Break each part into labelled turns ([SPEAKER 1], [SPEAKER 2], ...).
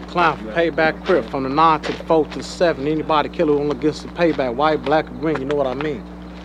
[SPEAKER 1] Clown for payback crip from the 9 to the 4 to the 7. Anybody kill who only gets the payback, white, black, or green, you know what I mean.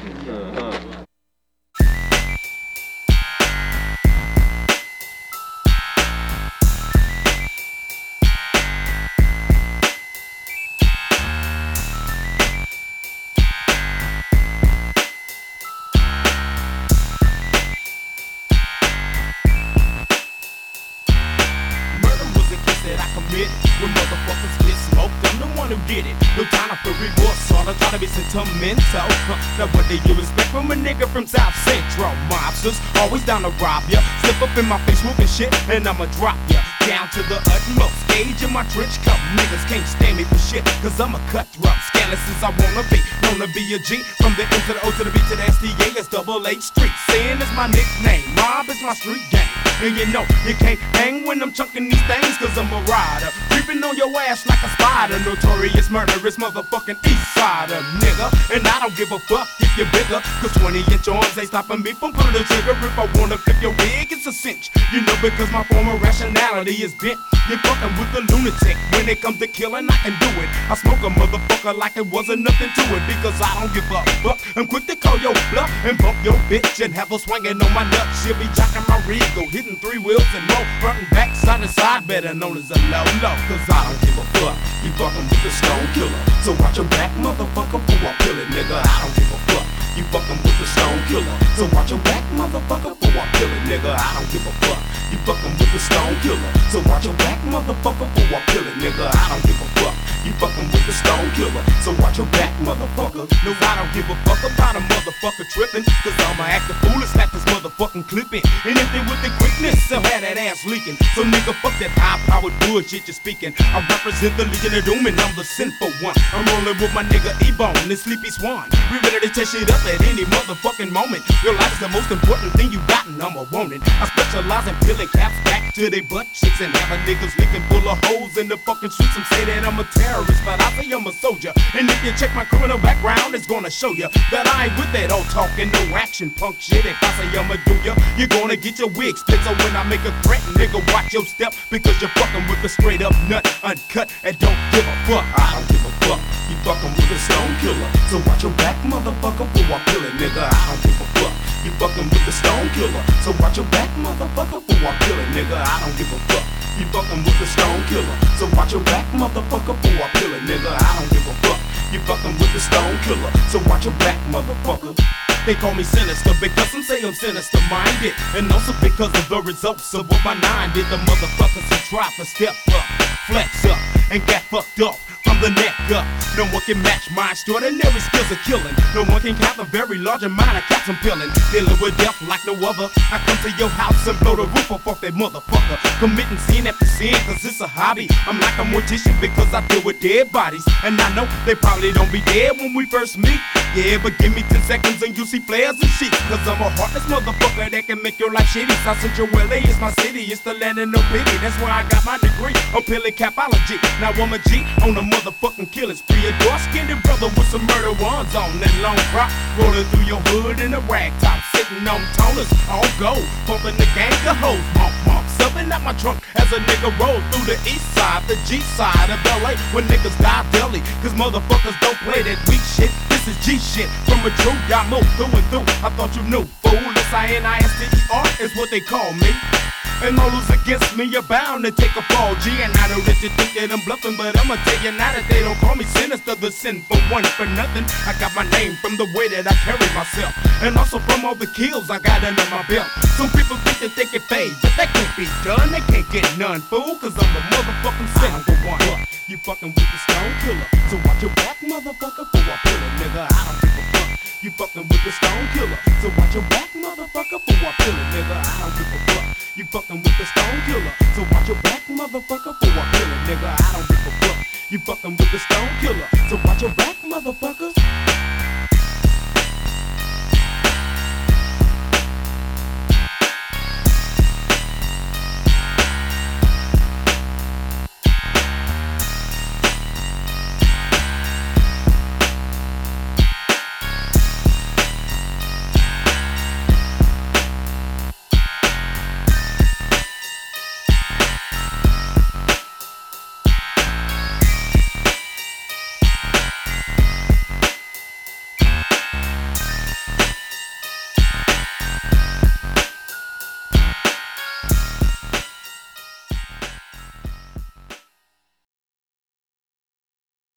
[SPEAKER 2] When motherfuckers get smoked, I'm the one who get it. No time for remorse, all I'm trying to be sentimental. Now what do you expect from a nigga from South Central? Mobsters always down to rob ya. Slip up in my face smoking shit, and I'ma drop ya down to the utmost stage in my trench coat. Niggas can't stand me for shit, cause I'm a cutthroat. Scandalous as I wanna be, known to be a G. From the M to the O to the B to the STA, it's double H Street. Sin is my nickname, mob is my street gang. And you know, you can't hang when I'm chunking these things, cause I'm a rider. Creeping on your ass like a spider. Notorious murderous motherfucking east sider, nigga. And I don't give a fuck if you're bigger, cause 20-inch arms ain't stopping me from pulling the trigger. If I wanna flip your wig, it's a cinch. You know, because my form of rationality is bent. You're fucking with the lunatic. When it comes to killing, I can do it. I smoke a motherfucker like it wasn't nothing to it, because I don't give a fuck. I'm quick to call your bluff and bump your bitch and have her swinging on my nuts. She'll be jocking my Regal, hitting 3 wheels and more, front and back, side to side, better known as a low-low. Cause I don't give a fuck. You fucking with the stone killer, so watch your back, motherfucker, before I kill it, nigga. I don't give a fuck. You fucking with the stone killer, so watch your back, motherfucker, before I kill it, nigga. I don't give a fuck. You fucking with the stone killer, so watch your back, motherfucker, before I kill it, nigga. I don't give a fuck. You fucking with the stone killer, so watch your back, motherfucker. No, I don't give a fuck about a motherfucker tripping, cause I'ma act a fool and slap this motherfucking clip in. And if they with the quickness, they'll have that ass leaking. So nigga, fuck that high-powered bullshit you're speaking. I represent the Legion of Doom and I'm the sinful one. I'm rolling with my nigga E-Bone and Sleepy Swan. We ready to tear shit up at any motherfucking moment. Your life is the most important thing you got and I'ma want it. I specialize in peeling caps back to they butt cheeks and having niggas leaking full of holes in the fucking streets. Some say that I'm a terrorist, but I say I'm a soldier. And if you check my criminal background, it's gonna show you that I ain't with that old talking, no action punk shit. If I say I'ma do ya, you're gonna get your wig split. So when I make a threat, nigga, watch your step, because you're fucking with a straight up nut, uncut, and don't give a fuck. I don't give a fuck. You fucking with a stone killer, so watch your back, motherfucker, before I kill it, nigga. I don't give a fuck. You fucking with the stone killer, so watch your back, motherfucker, before I kill it, nigga. I don't give a fuck. You fucking with the stone killer, so watch your back, motherfucker, before I kill it, nigga. I don't give a fuck. You fucking with the stone killer, so watch your back, motherfucker. They call me sinister because some say I'm sinister minded, and also because of the results of what my 9 did. The motherfuckers who tried to step up, flex up, and got fucked up from the neck up. No one can match my extraordinary skills of killing. No one can count a very large amount of cats I'm peeling. Dealing with death like no other. I come to your house and blow the roof off that motherfucker. Committing sin after sin, cause it's a hobby. I'm like a mortician because I deal with dead bodies. And I know they probably don't be dead when we first meet. Yeah, but give me 10 seconds and you see flares and sheets. Cause I'm a heartless motherfucker that can make your life shitty. South Central LA is my city, it's the land of no pity. That's where I got my degree on peeling capology. Now I'm a G on the motherfucking killing spree. A dark-skinned brother with some murder ones on that long crop, rolling through your hood in a rag top, sitting on toners, all gold, pumping the gang of hoes, monk, something out my trunk as a nigga roll through the east side, the G side of LA, when niggas die daily, cause motherfuckers don't play that weak shit. This is G shit from a true, y'all move through and through. I thought you knew, fool. S-I-N-I-S-T-E-R is what they call me. And all who's against me are bound to take a fall, G. And I know that you think that I'm bluffing, but I'ma tell you now that they don't call me sinister, the sinful one for nothing. I got my name from the way that I carry myself, and also from all the kills I got under my belt. Some people think that they can fade, but that can't be done. They can't get none, fool, cause I'm the motherfucking sinful one. You fucking with the stone killer, so watch your back, motherfucker, before I kill it, nigga. I don't give a fuck. You fucking with the stone killer, so watch your back, motherfucker, before I kill it, nigga. I don't give a fuck. You fucking with the stone killer, so watch your back, motherfucker, before I kill it, nigga. I don't give a fuck. You fucking with the stone killer, so watch your back, motherfucker.